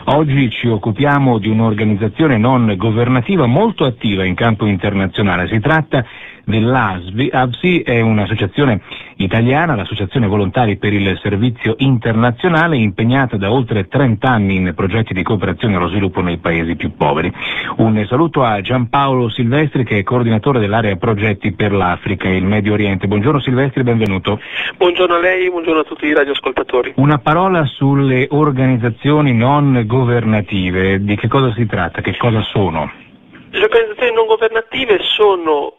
Oggi ci occupiamo di un'organizzazione non governativa molto attiva in campo internazionale. Si tratta dell'ASVI. ASVI è un'associazione italiana, l'Associazione Volontari per il Servizio Internazionale, impegnata da oltre 30 anni in progetti di cooperazione allo sviluppo nei paesi più poveri. Un saluto a Giampaolo Silvestri, che è coordinatore dell'area progetti per l'Africa e il Medio Oriente. Buongiorno Silvestri, benvenuto. Buongiorno a lei, buongiorno a tutti i radioascoltatori. Una parola sulle organizzazioni non governative. Di che cosa si tratta? Che cosa sono? Le organizzazioni non governative sono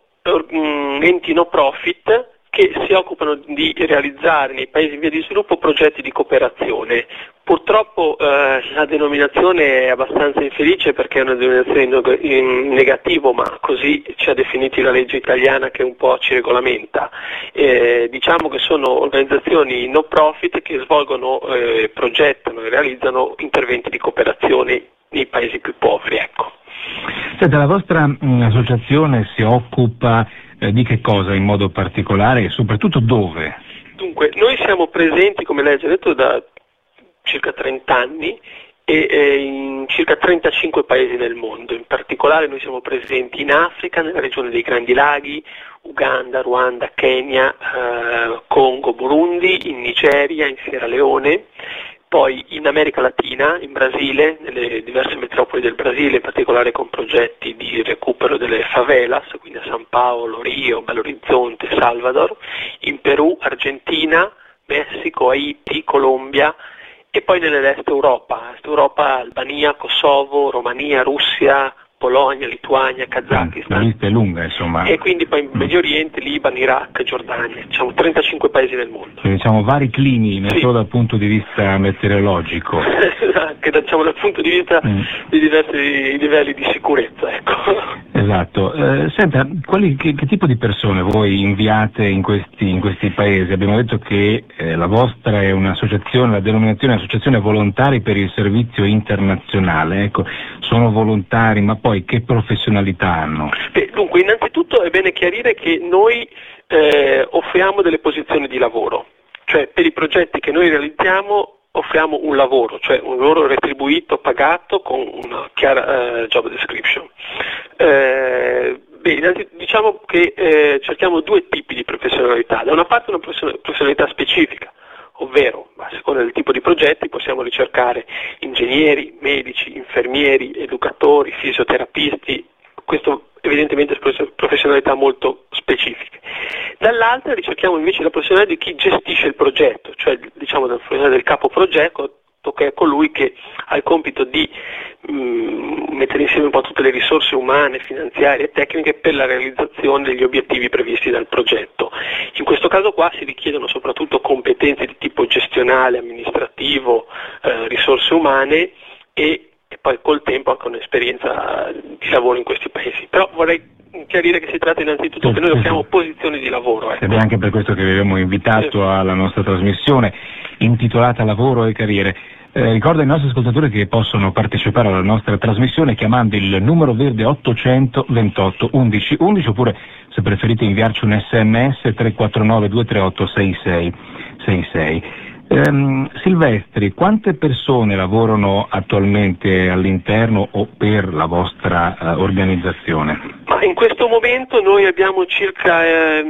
enti no profit che si occupano di realizzare nei paesi in via di sviluppo progetti di cooperazione. Purtroppo la denominazione è abbastanza infelice perché è una denominazione in negativo, ma così ci ha definiti la legge italiana che un po' ci regolamenta. Diciamo che sono organizzazioni no profit che svolgono, progettano e realizzano interventi di cooperazione nei paesi più poveri. Ecco. Senta, la vostra associazione si occupa di che cosa in modo particolare e soprattutto dove? Dunque, noi siamo presenti, come lei ha già detto, da circa 30 anni e in circa 35 paesi nel mondo. In particolare noi siamo presenti in Africa, nella regione dei Grandi Laghi, Uganda, Ruanda, Kenya, Congo, Burundi, in Nigeria, in Sierra Leone, poi in America Latina, in Brasile, nelle diverse metropoli del Brasile, in particolare con progetti di recupero delle favelas, quindi a San Paolo, Rio, Belo Horizonte, Salvador, in Perù, Argentina, Messico, Haiti, Colombia, e poi nell'Est Europa, Albania, Kosovo, Romania, Russia, Polonia, Lituania, Kazakistan. La lista è lunga, insomma. E quindi poi in Medio Oriente, Libano, Iraq, Giordania, diciamo 35 paesi nel mondo. Quindi, diciamo vari climi, non solo dal punto di vista meteorologico. Anche dal punto di vista di diversi livelli di sicurezza, ecco. Esatto. Senta, che tipo di persone voi inviate in questi paesi? Abbiamo detto che la vostra è un'associazione, la denominazione è Associazione Volontari per il Servizio Internazionale. Ecco, sono volontari, ma poi che professionalità hanno? Dunque, innanzitutto è bene chiarire che noi offriamo delle posizioni di lavoro, cioè per i progetti che noi realizziamo offriamo un lavoro, cioè un lavoro retribuito, pagato con una chiara job description. Diciamo che cerchiamo due tipi di professionalità. Da una parte una professionalità specifica, ovvero a seconda del tipo di progetti possiamo ricercare ingegneri, medici, infermieri, educatori, fisioterapisti, questo evidentemente professionalità molto specifiche. Dall'altra ricerchiamo invece la professionalità di chi gestisce il progetto, cioè diciamo la professionalità del capo progetto, che è colui che ha il compito di mettere insieme un po' tutte le risorse umane, finanziarie e tecniche per la realizzazione degli obiettivi previsti dal progetto. In questo caso qua si richiedono soprattutto competenze di tipo gestionale, amministrativo, risorse umane e poi col tempo anche un'esperienza di lavoro in questi paesi. Però vorrei chiarire che si tratta innanzitutto che noi offriamo posizioni di lavoro. Ecco. Ed è anche per questo che vi abbiamo invitato alla nostra trasmissione intitolata Lavoro e Carriere. Ricordo ai nostri ascoltatori che possono partecipare alla nostra trasmissione chiamando il numero verde 828 11 11 oppure, se preferite, inviarci un sms 349 238 6666. Silvestri, quante persone lavorano attualmente all'interno o per la vostra organizzazione? Ma in questo momento noi abbiamo circa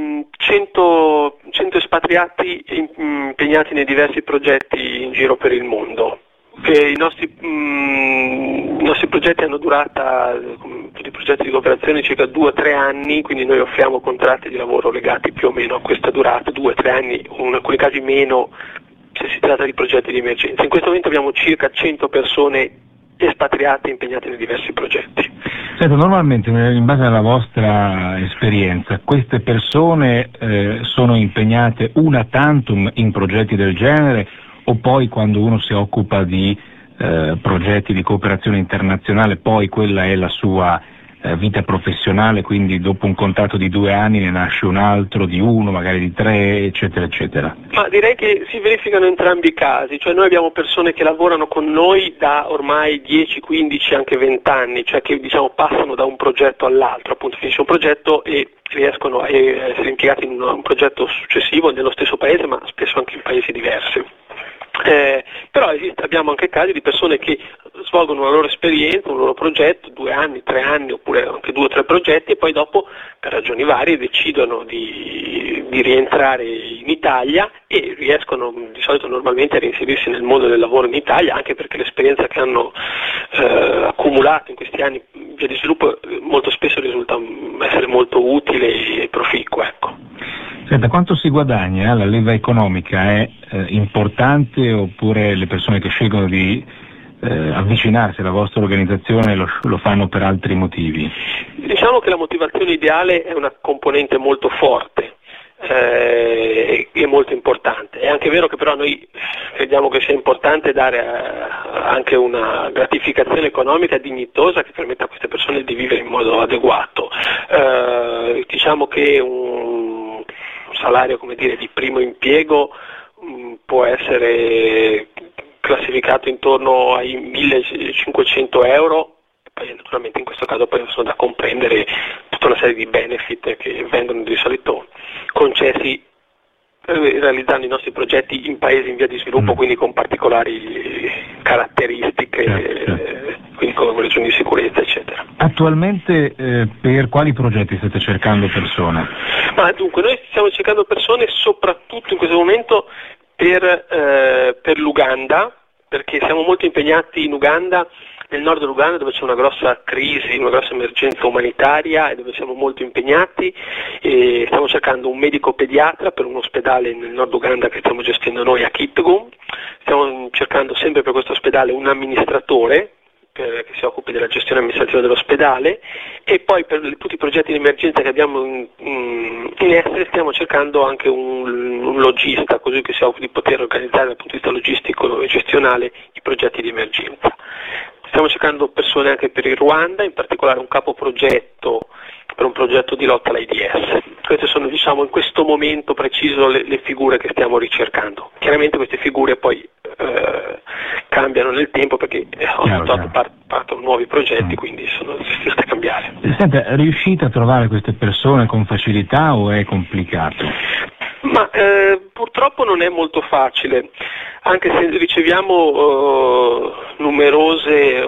100 espatriati impegnati nei diversi progetti in giro per il mondo. I nostri progetti hanno durata, tutti i progetti di cooperazione, circa 2 o 3 anni, quindi noi offriamo contratti di lavoro legati più o meno a questa durata, 2 o 3 anni, in alcuni casi meno se si tratta di progetti di emergenza. In questo momento abbiamo circa 100 persone espatriate impegnate nei diversi progetti. Senta, normalmente, in base alla vostra esperienza, queste persone sono impegnate una tantum in progetti del genere o poi quando uno si occupa di progetti di cooperazione internazionale poi quella è la sua vita professionale, quindi dopo un contratto di 2 anni ne nasce un altro, di 1, magari di 3, eccetera, eccetera? Ma direi che si verificano entrambi i casi, cioè noi abbiamo persone che lavorano con noi da ormai 10, 15, anche 20 anni, cioè che diciamo passano da un progetto all'altro, appunto finisce un progetto e riescono a essere impiegati in un progetto successivo nello stesso paese, ma spesso anche in paesi diversi. Però abbiamo anche casi di persone che svolgono la loro esperienza, un loro progetto, 2 anni, 3 anni, oppure anche 2 o 3 progetti, e poi dopo, per ragioni varie, decidono di rientrare in Italia e riescono di solito normalmente a reinserirsi nel mondo del lavoro in Italia, anche perché l'esperienza che hanno accumulato in questi anni in via di sviluppo molto spesso risulta essere molto utile e proficua, ecco. Senta, quanto si guadagna? La leva economica è importante, oppure le persone che scelgono di avvicinarsi alla vostra organizzazione lo fanno per altri motivi? Diciamo che la motivazione ideale è una componente molto forte e molto importante. È anche vero che però noi crediamo che sia importante dare anche una gratificazione economica dignitosa che permetta a queste persone di vivere in modo adeguato. Diciamo che un salario, come dire, di primo impiego può essere classificato intorno ai 1.500 euro, e poi naturalmente in questo caso poi sono da comprendere tutta una serie di benefit che vengono di solito concessi realizzando i nostri progetti in paesi in via di sviluppo, quindi con particolari caratteristiche, quindi con regioni di sicurezza, eccetera. Attualmente per quali progetti state cercando persone? Ma dunque, noi stiamo cercando persone soprattutto in questo momento per l'Uganda, perché siamo molto impegnati in Uganda, nel nord dell'Uganda, dove c'è una grossa crisi, una grossa emergenza umanitaria e dove siamo molto impegnati. E stiamo cercando un medico pediatra per un ospedale nel nord Uganda che stiamo gestendo noi a Kitgum. Stiamo cercando sempre per questo ospedale un amministratore che si occupi della gestione amministrativa dell'ospedale, e poi per tutti i progetti di emergenza che abbiamo in essere stiamo cercando anche un logista, così che si occupi di poter organizzare dal punto di vista logistico e gestionale i progetti di emergenza. Stiamo cercando persone anche per il Ruanda, in particolare un capoprogetto per un progetto di lotta all'AIDS. Queste sono, diciamo, in questo momento preciso le figure che stiamo ricercando. Chiaramente queste figure poi cambiano nel tempo, perché partono nuovi progetti, quindi sono destinati a cambiare. Senta, riuscite a trovare queste persone con facilità o è complicato? Ma purtroppo non è molto facile, anche se riceviamo numerose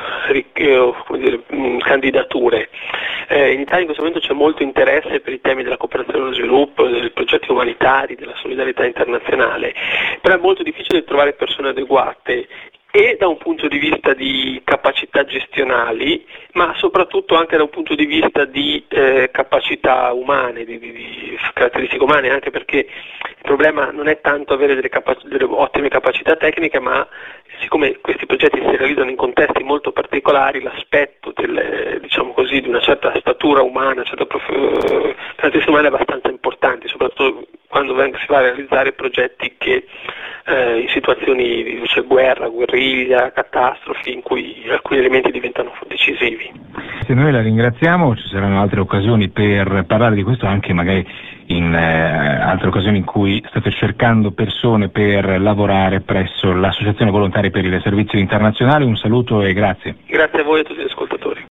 candidature. In Italia in questo momento c'è molto interesse per i temi della cooperazione allo sviluppo, dei progetti umanitari, della solidarietà internazionale, però è molto difficile trovare persone adeguate, e da un punto di vista di capacità gestionali, ma soprattutto anche da un punto di vista di capacità umane, di caratteristiche umane, anche perché il problema non è tanto avere delle ottime capacità tecniche, ma siccome questi progetti si realizzano in contesti molto particolari, l'aspetto diciamo così, di una certa statura umana, una certa caratteristica umana è abbastanza importante, soprattutto quando si va a realizzare progetti che in situazioni di guerra, guerriglia, catastrofi, in cui alcuni elementi diventano decisivi. Se noi la ringraziamo, ci saranno altre occasioni per parlare di questo, anche magari in altre occasioni in cui state cercando persone per lavorare presso l'Associazione Volontari per il Servizio Internazionale. Un saluto e grazie. Grazie a voi e a tutti gli ascoltatori.